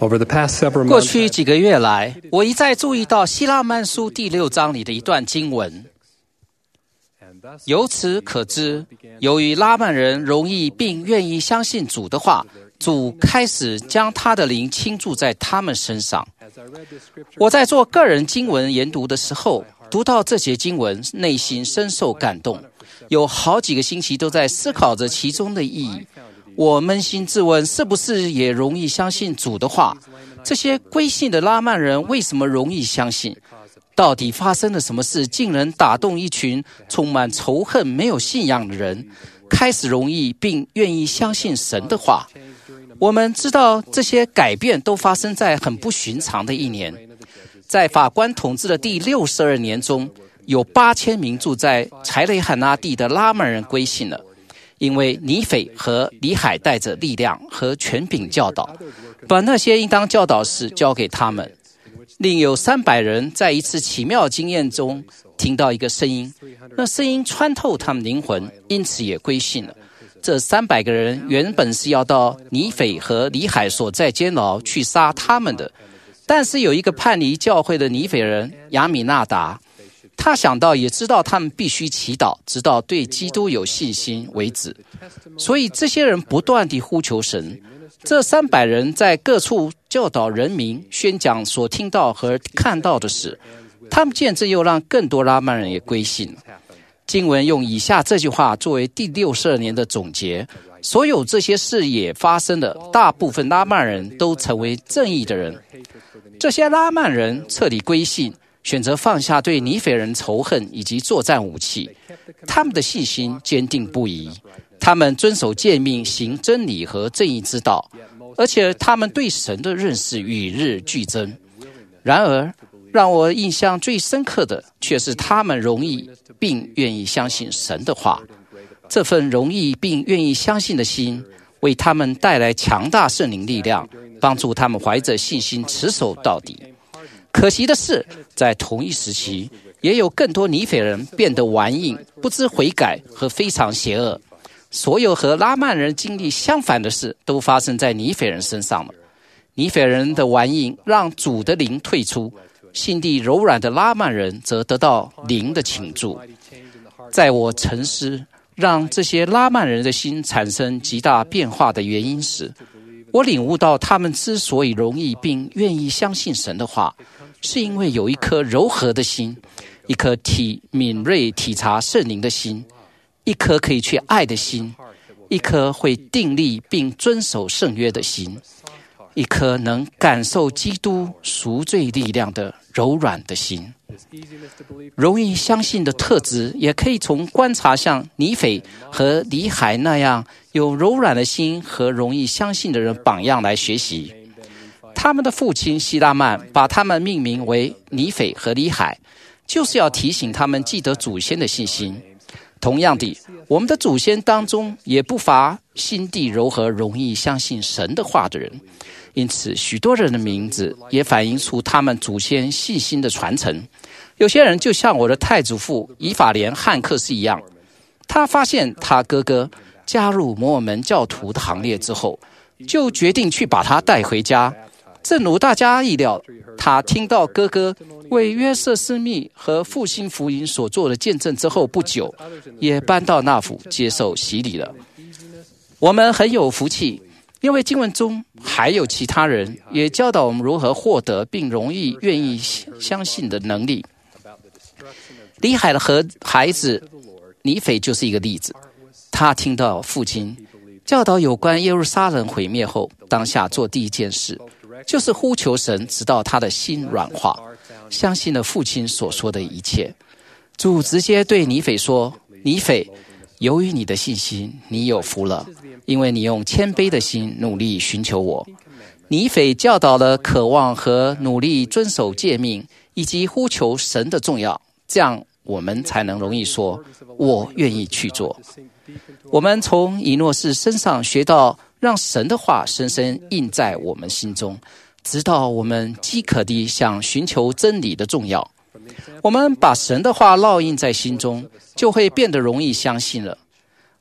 过去几个月来，我一再注意到希腊曼书第6章里的一段经文。由此可知，由于拉曼人容易并愿意相信主的话，主开始将他的灵倾注在他们身上。我在做个人经文研读的时候，读到这节经文，内心深受感动，有好几个星期都在思考着其中的意义。我扪心自问，是不是也容易相信主的话？这些归信的拉曼人为什么容易相信？到底发生了什么事，竟能打动一群充满仇恨、没有信仰的人，开始容易并愿意相信神的话？我们知道这些改变都发生在很不寻常的一年。在法官统治的第62年中，有8000名住在柴雷罕那地的拉曼人归信了。因为尼斐和里海带着力量和权柄教导，把那些应当教导事交给他们。另有300人在一次奇妙经验中听到一个声音，那声音穿透他们灵魂，因此也归信了。这300个人原本是要到尼斐和里海所在监牢去杀他们的，但是有一个叛离教会的尼斐人亚米纳达，他想到也知道他们必须祈祷，直到对基督有信心为止。所以这些人不断地呼求神。这300人在各处教导人民，宣讲所听到和看到的事。他们见证又让更多拉曼人也归信。经文用以下这句话作为第62年的总结：所有这些事也发生了，大部分拉曼人都成为正义的人。这些拉曼人彻底归信，选择放下对尼斐人仇恨以及作战武器，他们的信心坚定不移，他们遵守诫命，行真理和正义之道，而且他们对神的认识与日俱增。然而，让我印象最深刻的却是他们容易并愿意相信神的话。这份容易并愿意相信的心，为他们带来强大圣灵力量，帮助他们怀着信心持守到底。可惜的是，在同一时期，也有更多尼斐人变得顽硬，不知悔改和非常邪恶。所有和拉曼人经历相反的事，都发生在尼斐人身上了。尼斐人的顽硬让主的灵退出，心地柔软的拉曼人则得到灵的倾注。在我沉思让这些拉曼人的心产生极大变化的原因时，我领悟到他们之所以容易并愿意相信神的话，是因为有一颗柔和的心，一颗敏锐体察圣灵的心，一颗可以去爱的心，一颗会定力并遵守圣约的心，一颗能感受基督赎罪力量的柔软的心。容易相信的特质也可以从观察像尼斐和里海那样有柔软的心和容易相信的人榜样来学习。他们的父亲希拉曼把他们命名为尼斐和里海，就是要提醒他们记得祖先的信心。同样的，我们的祖先当中也不乏心地柔和、容易相信神的话的人，因此许多人的名字也反映出他们祖先信心的传承。有些人就像我的太祖父以法莲汉克斯一样，他发现他哥哥加入摩尔门教徒的行列之后，就决定去把他带回家。正如大家意料，他听到哥哥为约瑟斯密和复兴福音所做的见证之后不久，也搬到那府接受洗礼了。我们很有福气，因为经文中还有其他人也教导我们如何获得并容易愿意相信的能力。里海的孩子尼斐就是一个例子。他听到父亲教导有关耶路撒冷毁灭后，当下做第一件事就是呼求神，直到他的心软化，相信了父亲所说的一切。主直接对尼斐说：尼斐，由于你的信心，你有福了，因为你用谦卑的心努力寻求我。尼斐教导了渴望和努力遵守诫命以及呼求神的重要，这样我们才能容易说我愿意去做。我们从以诺士身上学到让神的话深深印在我们心中，直到我们饥渴地想寻求真理的重要。我们把神的话烙印在心中，就会变得容易相信了。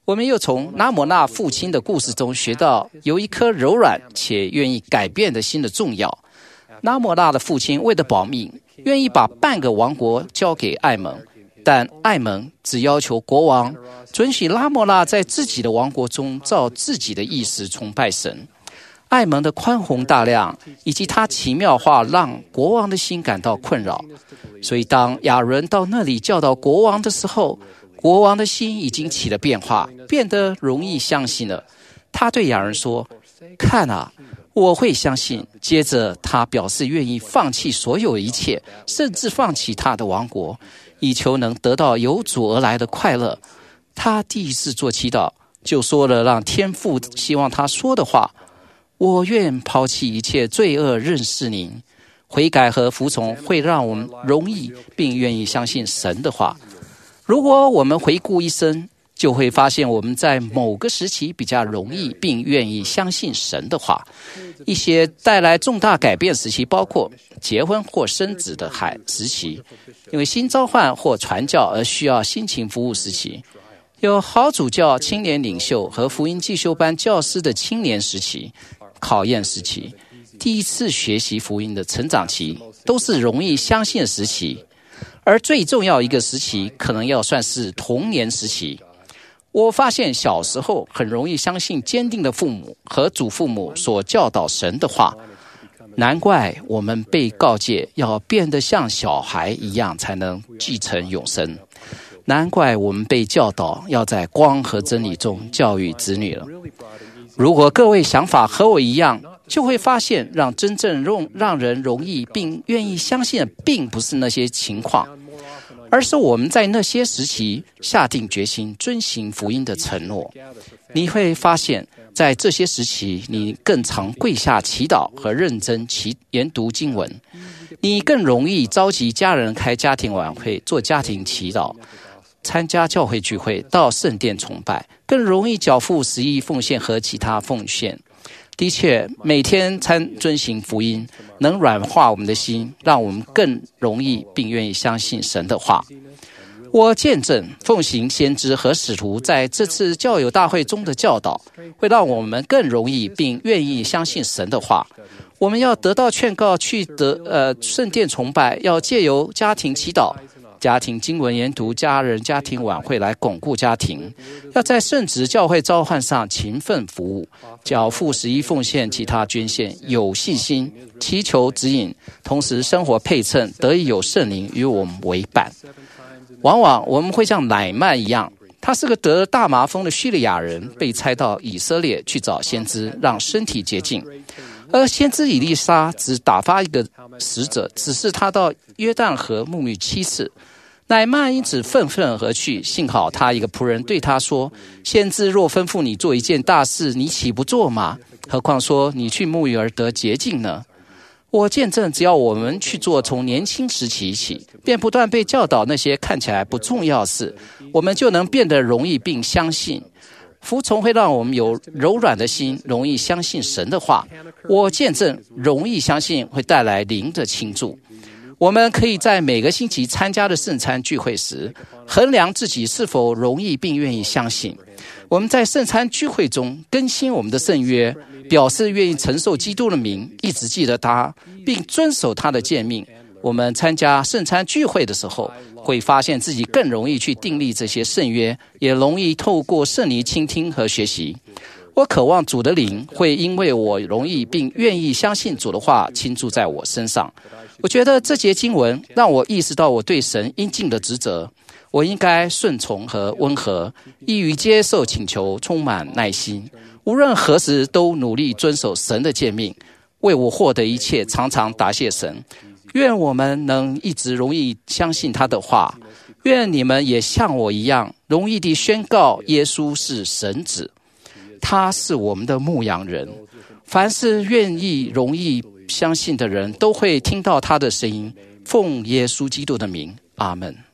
我们又从拿摩纳父亲的故事中学到有一颗柔软且愿意改变的心的重要。拿摩纳的父亲为了保命，愿意把半个王国交给艾蒙，但艾蒙只要求国王准许拉摩纳在自己的王国中照自己的意思崇拜神。艾蒙的宽宏大量以及他奇妙化让国王的心感到困扰，所以当亚伦到那里教导国王的时候，国王的心已经起了变化，变得容易相信了。他对亚伦说：看啊，我会相信。接着他表示愿意放弃所有一切，甚至放弃他的王国，以求能得到由主而来的快乐。他第一次做祈祷，就说了让天父希望他说的话：我愿抛弃一切罪恶，认识您。悔改和服从会让我们容易并愿意相信神的话。如果我们回顾一生，就会发现我们在某个时期比较容易并愿意相信神的话。一些带来重大改变时期包括结婚或生子的时期，因为新召唤或传教而需要辛勤服务时期，有好主教青年领袖和福音进修班教师的青年时期、考验时期、第一次学习福音的成长期，都是容易相信的时期。而最重要一个时期可能要算是童年时期。我发现小时候很容易相信坚定的父母和祖父母所教导神的话，难怪我们被告诫要变得像小孩一样才能继承永生，难怪我们被教导要在光和真理中教育子女了。如果各位想法和我一样，就会发现真正让人容易并愿意相信的并不是那些情况，而是我们在那些时期下定决心遵行福音的承诺。你会发现在这些时期，你更常跪下祈祷和认真研读经文，你更容易召集家人开家庭晚会，做家庭祈祷，参加教会聚会，到圣殿崇拜，更容易缴付十一奉献和其他奉献。的确，每天遵行福音能软化我们的心，让我们更容易并愿意相信神的话。我见证奉行先知和使徒在这次教友大会中的教导，会让我们更容易并愿意相信神的话。我们要得到劝告，去圣殿崇拜，要借由家庭祈祷、家庭经文研读、家庭晚会来巩固家庭，要在圣职教会召唤上勤奋服务，缴付十一奉献、其他捐献，有信心，祈求指引，同时生活配称，得以有圣灵与我们为伴。往往我们会像乃縵一样，他是个得大麻风的叙利亚人，被差到以色列去找先知，让身体洁净。而先知以利沙只打发一个使者，指示他到约旦河沐浴7次。乃縵因此愤愤而去，幸好他一个仆人对他说：先知若吩咐你做一件大事，你岂不做吗？何况说你去沐浴而得洁净呢？我见证，只要我们去做，从年轻时期起，便不断被教导那些看起来不重要的事，我们就能变得容易并相信。服从会让我们有柔软的心，容易相信神的话。我见证，容易相信会带来灵的倾注。我们可以在每个星期参加的圣餐聚会时，衡量自己是否容易并愿意相信。我们在圣餐聚会中更新我们的圣约，表示愿意承受基督的名，一直记得他，并遵守他的诫命。我们参加圣餐聚会的时候，会发现自己更容易去订立这些圣约，也容易透过圣灵倾听和学习。我渴望主的灵会因为我容易并愿意相信主的话倾注在我身上。我觉得这节经文让我意识到我对神应尽的职责，我应该顺从和温和，易于接受请求，充满耐心，无论何时都努力遵守神的诫命，为我获得一切常常答谢神。愿我们能一直容易相信他的话，愿你们也像我一样容易地宣告耶稣是神子，他是我们的牧羊人。凡是愿意容易相信的人都会听到他的声音。奉耶稣基督的名，阿们。